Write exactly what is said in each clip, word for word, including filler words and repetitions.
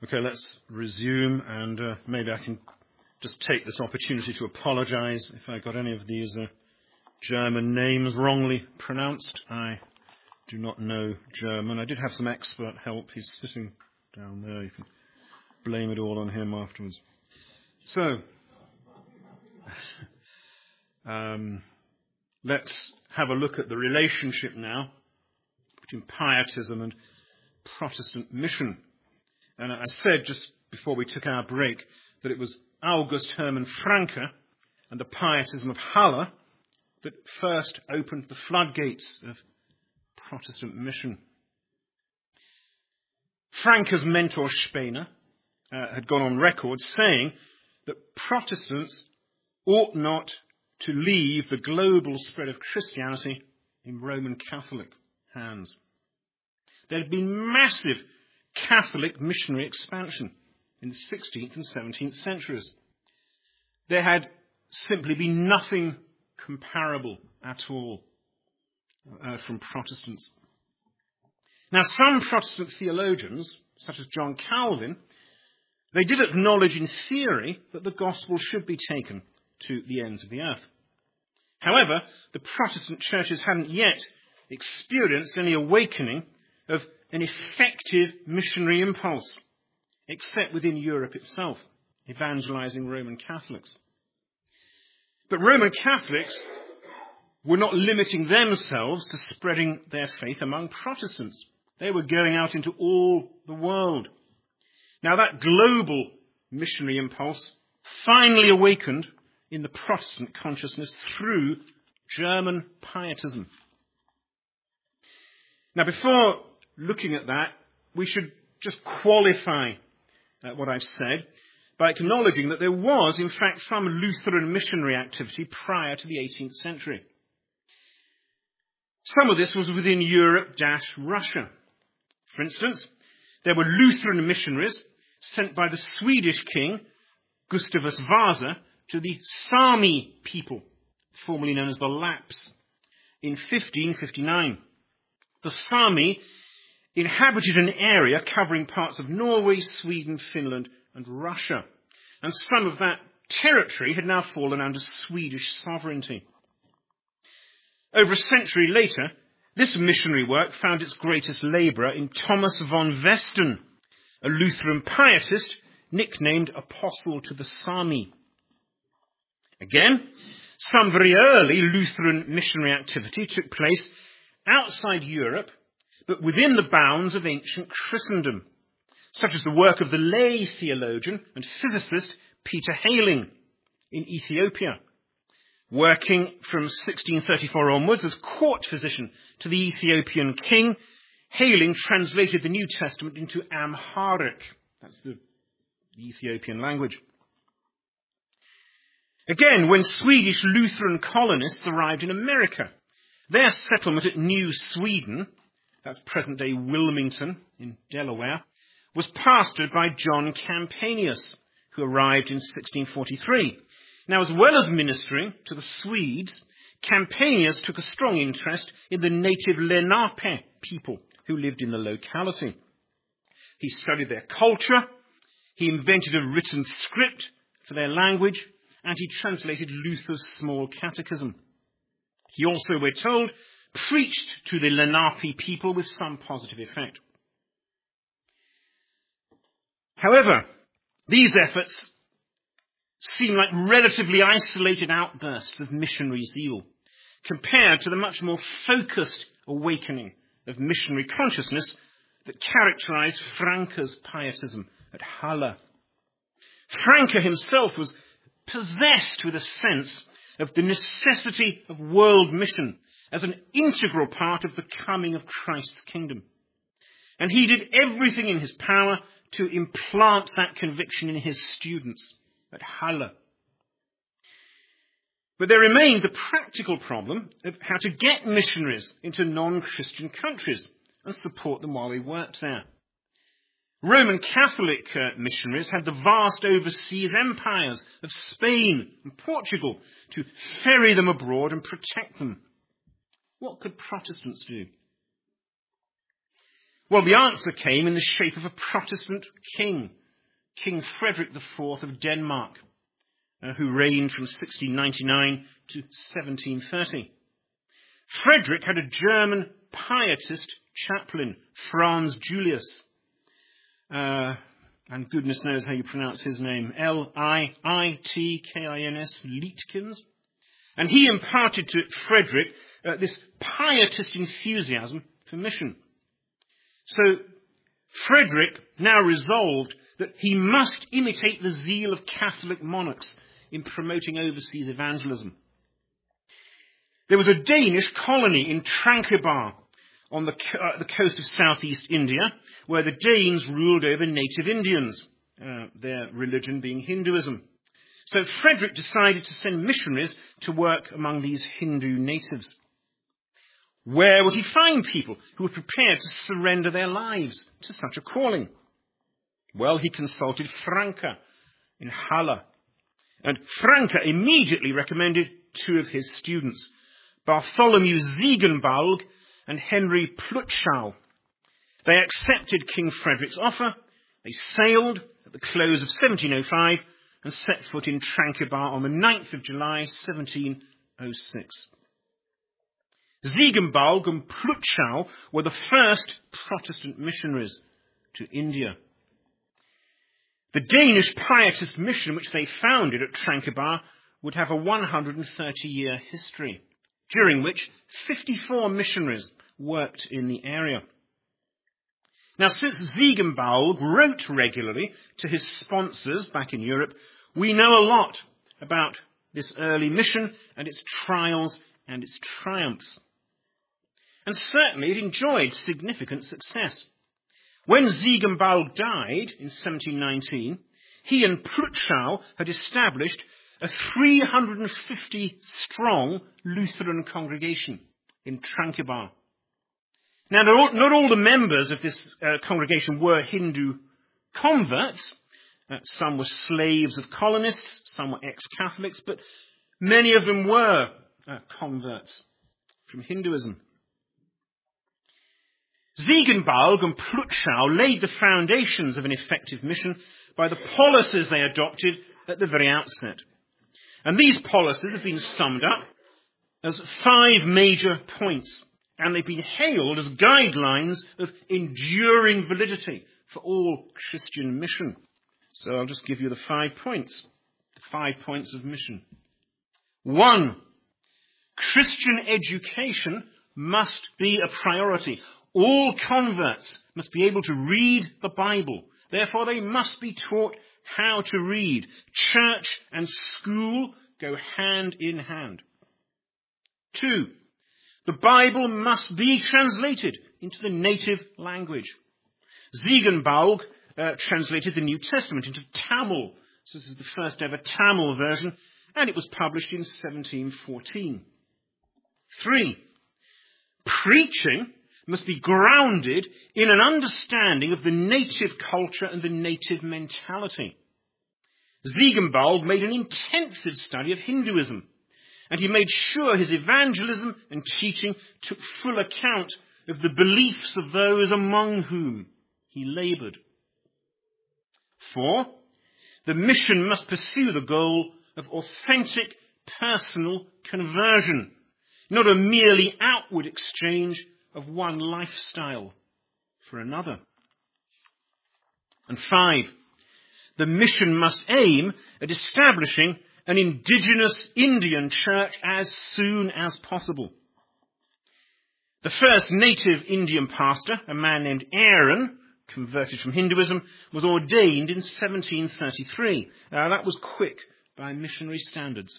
Okay, let's resume, and uh, maybe I can just take this opportunity to apologize if I got any of these uh, German names wrongly pronounced. I do not know German. I did have some expert help. He's sitting down there. You can blame it all on him afterwards. So, um, let's have a look at the relationship now between pietism and Protestant mission. And I said just before we took our break that it was August Hermann Francke and the pietism of Halle that first opened the floodgates of Protestant mission. Francke's mentor Spener uh, had gone on record saying that Protestants ought not to leave the global spread of Christianity in Roman Catholic hands. There had been massive Catholic missionary expansion in the sixteenth and seventeenth centuries. There had simply been nothing comparable at all uh, from Protestants. Now, some Protestant theologians, such as John Calvin, they did acknowledge in theory that the gospel should be taken to the ends of the earth. However, the Protestant churches hadn't yet experienced any awakening of an effective missionary impulse, except within Europe itself, evangelizing Roman Catholics. But Roman Catholics were not limiting themselves to spreading their faith among Protestants. They were going out into all the world. Now, that global missionary impulse finally awakened in the Protestant consciousness through German pietism. Now, before looking at that, we should just qualify uh, what I've said by acknowledging that there was, in fact, some Lutheran missionary activity prior to the eighteenth century. Some of this was within Europe-Russia. For instance, there were Lutheran missionaries sent by the Swedish king, Gustavus Vasa, to the Sami people, formerly known as the Lapps, in fifteen fifty-nine. The Sami inhabited an area covering parts of Norway, Sweden, Finland, and Russia. And some of that territory had now fallen under Swedish sovereignty. Over a century later, this missionary work found its greatest labourer in Thomas von Westen, a Lutheran pietist nicknamed Apostle to the Sami. Again, some very early Lutheran missionary activity took place outside Europe, but within the bounds of ancient Christendom, such as the work of the lay theologian and physicist Peter Hailing in Ethiopia, working from sixteen thirty-four onwards as court physician to the Ethiopian king. Hailing translated the New Testament into Amharic. That's the, the Ethiopian language. Again, when Swedish Lutheran colonists arrived in America, their settlement at New Sweden, that's present-day Wilmington in Delaware, was pastored by John Campanius, who arrived in sixteen forty-three. Now, as well as ministering to the Swedes, Campanius took a strong interest in the native Lenape people who lived in the locality. He studied their culture, he invented a written script for their language, and he translated Luther's small catechism. He also, we're told, preached to the Lenape people with some positive effect. However, these efforts seem like relatively isolated outbursts of missionary zeal compared to the much more focused awakening of missionary consciousness that characterized Francke's pietism at Halle. Francke himself was possessed with a sense of the necessity of world mission as an integral part of the coming of Christ's kingdom. And he did everything in his power to implant that conviction in his students at Halle. But there remained the practical problem of how to get missionaries into non-Christian countries and support them while they worked there. Roman Catholic uh, missionaries had the vast overseas empires of Spain and Portugal to ferry them abroad and protect them. What could Protestants do? Well, the answer came in the shape of a Protestant king, King Frederick the Fourth of Denmark, uh, who reigned from sixteen ninety-nine to seventeen thirty. Frederick had a German pietist chaplain, Franz Julius, uh, and goodness knows how you pronounce his name, L I I T K I N S, Lietkens. And he imparted to Frederick uh, this pietist enthusiasm for mission. So Frederick now resolved that he must imitate the zeal of Catholic monarchs in promoting overseas evangelism. There was a Danish colony in Tranquebar on the, uh, the coast of southeast India, where the Danes ruled over native Indians, uh, their religion being Hinduism. So Frederick decided to send missionaries to work among these Hindu natives. Where would he find people who were prepared to surrender their lives to such a calling? Well, he consulted Franke in Halle. And Franke immediately recommended two of his students, Bartholomew Ziegenbalg and Henry Plutschau. They accepted King Frederick's offer. They sailed at the close of seventeen oh five and set foot in Tranquebar on the ninth of July, seventeen oh six. Ziegenbalg and Plutschau were the first Protestant missionaries to India. The Danish pietist mission which they founded at Tranquebar would have a one hundred thirty year history, during which fifty-four missionaries worked in the area. Now, since Ziegenbalg wrote regularly to his sponsors back in Europe, we know a lot about this early mission and its trials and its triumphs. And certainly it enjoyed significant success. When Ziegenbalg died in seventeen nineteen, he and Plutschau had established a three hundred fifty strong Lutheran congregation in Tranquebar. Now, not all, not all the members of this uh, congregation were Hindu converts. Uh, some were slaves of colonists, some were ex-Catholics, but many of them were uh, converts from Hinduism. Ziegenbalg and Plutschau laid the foundations of an effective mission by the policies they adopted at the very outset. And these policies have been summed up as five major points, and they've been hailed as guidelines of enduring validity for all Christian mission. So I'll just give you the five points, the five points of mission. One, Christian education must be a priority. All converts must be able to read the Bible. Therefore, they must be taught how to read. Church and school go hand in hand. Two, the Bible must be translated into the native language. Ziegenbalg uh, translated the New Testament into Tamil. So this is the first ever Tamil version, and it was published in seventeen fourteen. Three, preaching must be grounded in an understanding of the native culture and the native mentality. Ziegenbalg made an intensive study of Hinduism, and he made sure his evangelism and teaching took full account of the beliefs of those among whom he laboured. Four, the mission must pursue the goal of authentic personal conversion, not a merely outward exchange of one lifestyle for another. And five, the mission must aim at establishing an indigenous Indian church as soon as possible. The first native Indian pastor, a man named Aaron, converted from Hinduism, was ordained in seventeen thirty-three. Now, that was quick by missionary standards.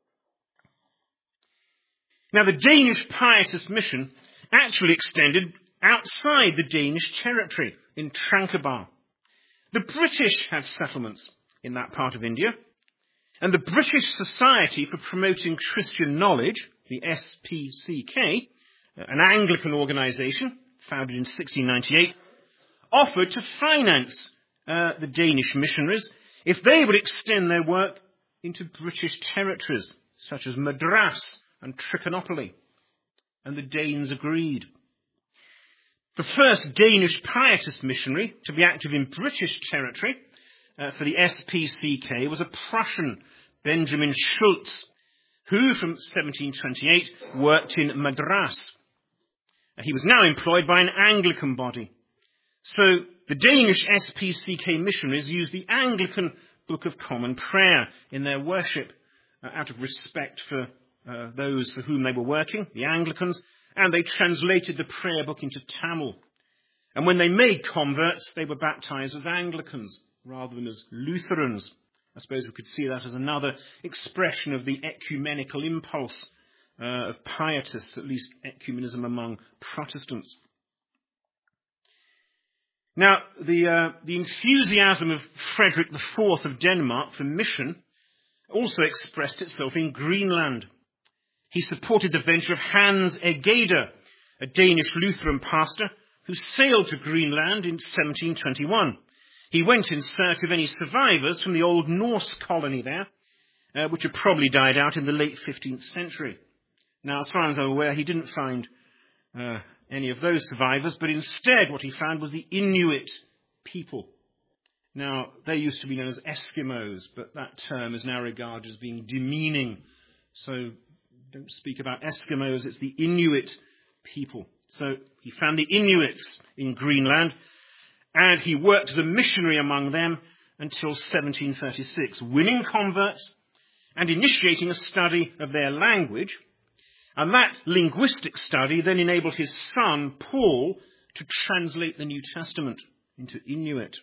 Now, the Danish pietist mission actually extended outside the Danish territory in Tranquebar. The British had settlements in that part of India, and the British Society for Promoting Christian Knowledge, the S P C K, an Anglican organisation founded in sixteen ninety-eight, offered to finance uh, the Danish missionaries if they would extend their work into British territories such as Madras and Trichinopoly. And the Danes agreed. The first Danish pietist missionary to be active in British territory uh, for the S P C K was a Prussian, Benjamin Schultz, who from seventeen twenty-eight worked in Madras. He was now employed by an Anglican body. So the Danish S P C K missionaries used the Anglican Book of Common Prayer in their worship uh, out of respect for uh, those for whom they were working, the Anglicans, and they translated the prayer book into Tamil. And when they made converts, they were baptized as Anglicans rather than as Lutherans. I suppose we could see that as another expression of the ecumenical impulse uh, of pietists, at least ecumenism among Protestants. Now, the, uh, the enthusiasm of Frederick the Fourth of Denmark for mission also expressed itself in Greenland. He supported the venture of Hans Egede, a Danish Lutheran pastor who sailed to Greenland in seventeen twenty-one. He went in search of any survivors from the old Norse colony there, uh, which had probably died out in the late fifteenth century. Now, as far as I'm aware, he didn't find uh, any of those survivors, but instead what he found was the Inuit people. Now, they used to be known as Eskimos, but that term is now regarded as being demeaning. So don't speak about Eskimos, it's the Inuit people. So he found the Inuits in Greenland, and he worked as a missionary among them until seventeen thirty-six, winning converts and initiating a study of their language. And that linguistic study then enabled his son, Paul, to translate the New Testament into Inuit.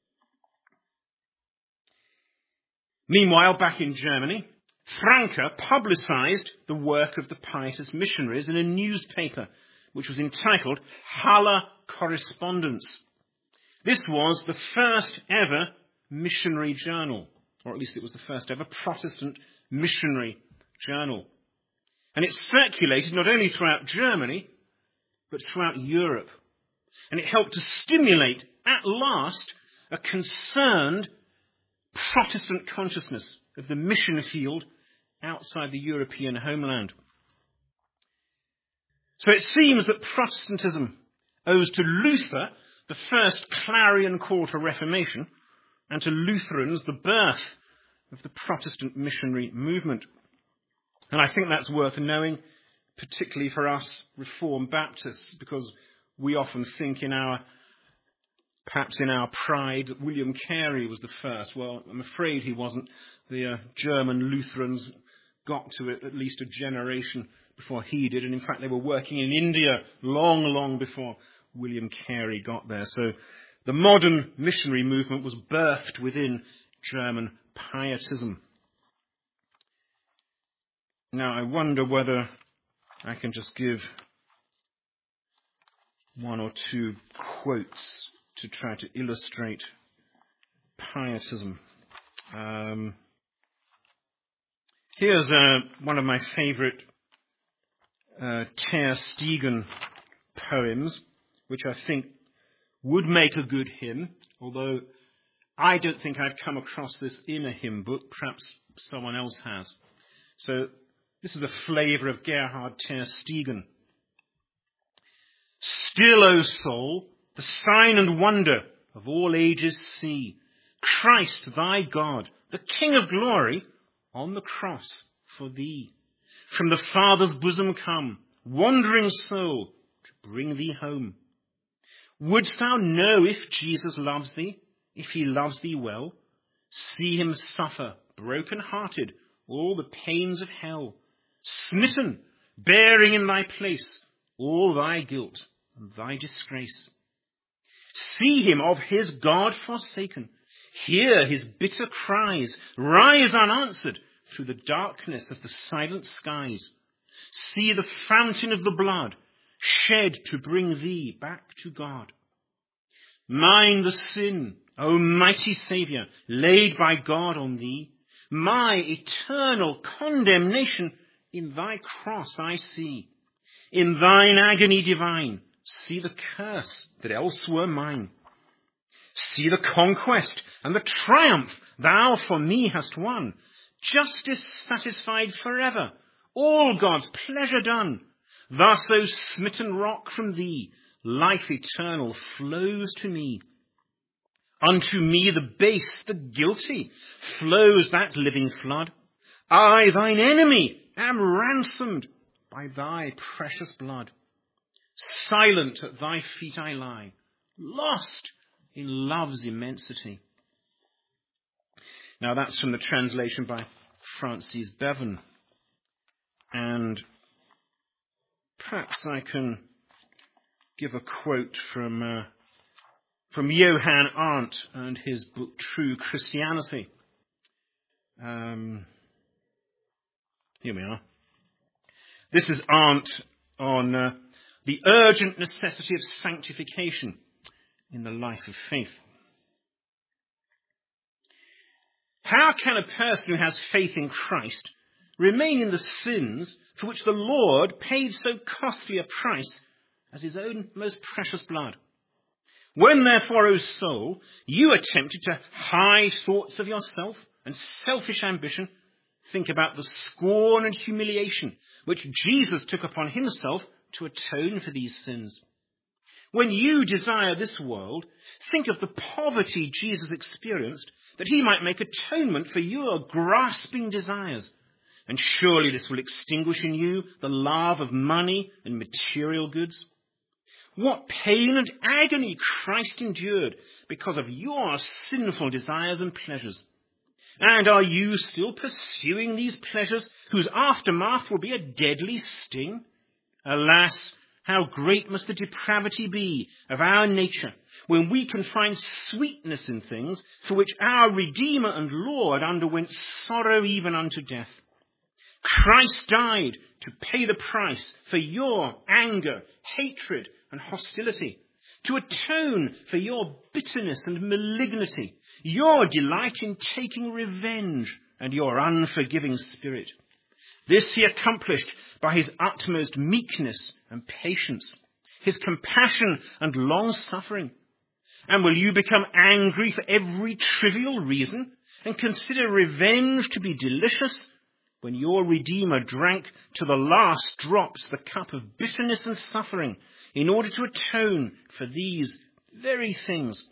Meanwhile, back in Germany, Franke publicized the work of the pietist missionaries in a newspaper, which was entitled Halle Correspondence. This was the first ever missionary journal, or at least it was the first ever Protestant missionary journal. And it circulated not only throughout Germany, but throughout Europe. And it helped to stimulate, at last, a concerned Protestant consciousness of the mission field outside the European homeland. So it seems that Protestantism owes to Luther the first clarion call to Reformation, and to Lutherans the birth of the Protestant missionary movement. And I think that's worth knowing, particularly for us Reformed Baptists, because we often think in our, perhaps in our pride, that William Carey was the first. Well, I'm afraid he wasn't. The uh, German Lutherans got to it at least a generation before he did. And in fact, they were working in India long, long before William Carey got there. So the modern missionary movement was birthed within German pietism. Now, I wonder whether I can just give one or two quotes to try to illustrate pietism. Um, here's uh, one of my favorite uh, Ter Stegen poems, which I think would make a good hymn, although I don't think I've come across this in a hymn book. Perhaps someone else has. So this is the flavour of Gerhard Ter Stegen. Still, O soul, the sign and wonder of all ages see, Christ thy God, the King of glory, on the cross for thee. From the Father's bosom come, wandering soul, to bring thee home. Wouldst thou know if Jesus loves thee, if he loves thee well? See him suffer, broken-hearted, all the pains of hell, smitten, bearing in thy place all thy guilt and thy disgrace. See him of his God forsaken, hear his bitter cries, rise unanswered through the darkness of the silent skies. See the fountain of the blood, shed to bring thee back to God. Mine the sin, O mighty Saviour, laid by God on thee. My eternal condemnation in thy cross I see. In thine agony divine, see the curse that else were mine. See the conquest and the triumph thou for me hast won. Justice satisfied forever, all God's pleasure done. Thus, O smitten rock, from thee life eternal flows to me. Unto me, the base, the guilty, flows that living flood. I, thine enemy, am ransomed by thy precious blood. Silent at thy feet I lie, lost in love's immensity. Now that's from the translation by Francis Bevan. And perhaps I can give a quote from uh, from Johann Arndt and his book True Christianity. Um, here we are. This is Arndt on uh, the urgent necessity of sanctification in the life of faith. How can a person who has faith in Christ remain in the sins for which the Lord paid so costly a price as his own most precious blood? When therefore, O soul, you are tempted to high thoughts of yourself and selfish ambition, think about the scorn and humiliation which Jesus took upon himself to atone for these sins. When you desire this world, think of the poverty Jesus experienced that he might make atonement for your grasping desires. And surely this will extinguish in you the love of money and material goods. What pain and agony Christ endured because of your sinful desires and pleasures. And are you still pursuing these pleasures whose aftermath will be a deadly sting? Alas, how great must the depravity be of our nature when we can find sweetness in things for which our Redeemer and Lord underwent sorrow even unto death. Christ died to pay the price for your anger, hatred, and hostility, to atone for your bitterness and malignity, your delight in taking revenge, and your unforgiving spirit. This he accomplished by his utmost meekness and patience, his compassion and long-suffering. And will you become angry for every trivial reason and consider revenge to be delicious when your Redeemer drank to the last drops the cup of bitterness and suffering in order to atone for these very things?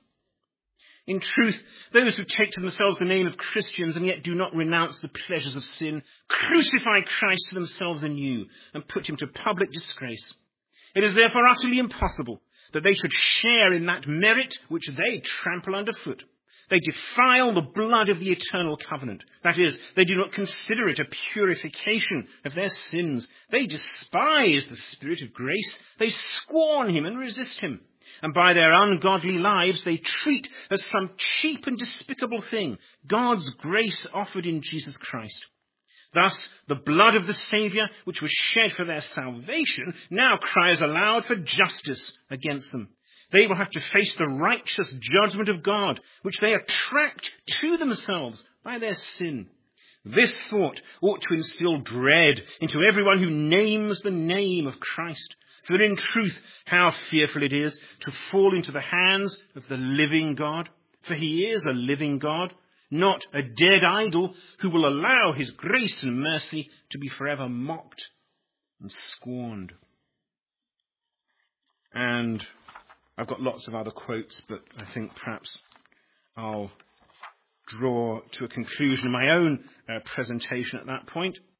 In truth, those who take to themselves the name of Christians and yet do not renounce the pleasures of sin crucify Christ to themselves anew and put him to public disgrace. It is therefore utterly impossible that they should share in that merit which they trample underfoot. They defile the blood of the eternal covenant. That is, they do not consider it a purification of their sins. They despise the Spirit of grace. They scorn him and resist him. And by their ungodly lives, they treat as some cheap and despicable thing God's grace offered in Jesus Christ. Thus, the blood of the Saviour, which was shed for their salvation, now cries aloud for justice against them. They will have to face the righteous judgment of God, which they attract to themselves by their sin. This thought ought to instill dread into everyone who names the name of Christ. For in truth, how fearful it is to fall into the hands of the living God. For he is a living God, not a dead idol who will allow his grace and mercy to be forever mocked and scorned. And I've got lots of other quotes, but I think perhaps I'll draw to a conclusion my own uh, presentation at that point.